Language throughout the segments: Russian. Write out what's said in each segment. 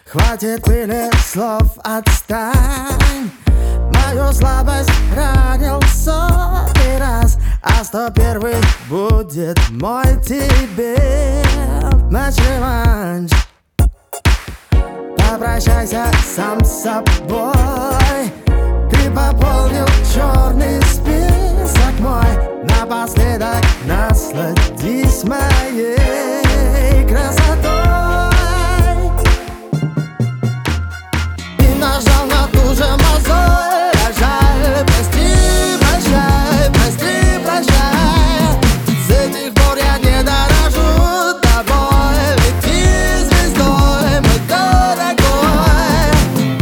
Хватит пыли слов, отстань. Мою слабость ранил сотый раз, а 101-й будет мой тебе. Наш реванш. Попрощайся сам с собой. Ты пополнил черный список мой. Напоследок насладись моей красотой. И нажал на ту же мозоль. Жаль, прости, прощай, прости, прощай. С этих пор я не дорожу тобой. Лети звездой, мой дорогой.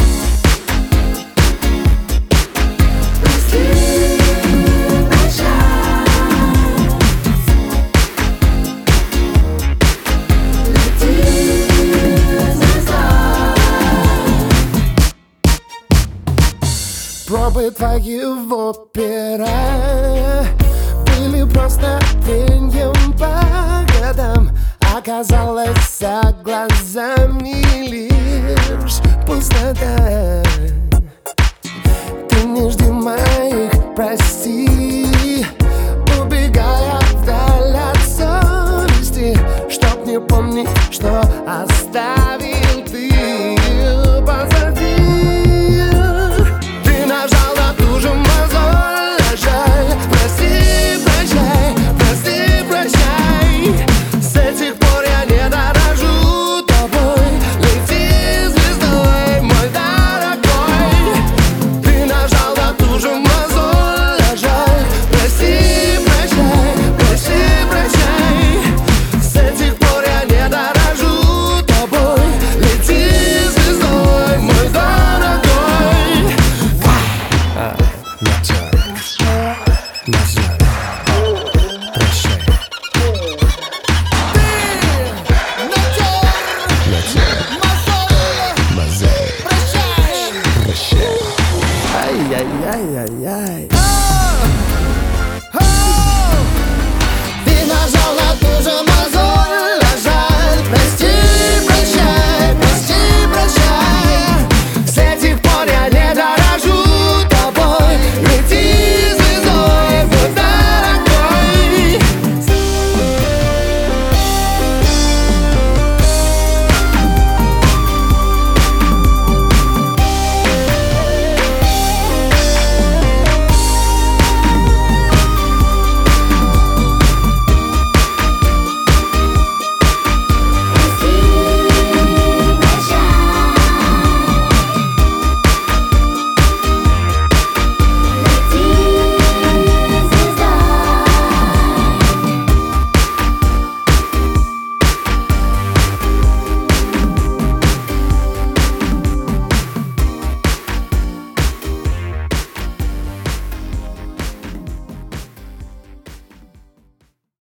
Прости, прощай. Лети звездой. Пробы твоего пера были просто треньем по годам. Оказалось, за глазами лишь пустота. Ты не жди моих прости, убегая вдаль от совести, чтоб не помнить, что оставил.